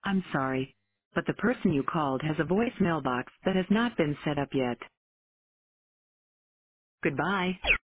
I'm sorry, but the person you called has a voicemail box that has not been set up yet. Goodbye.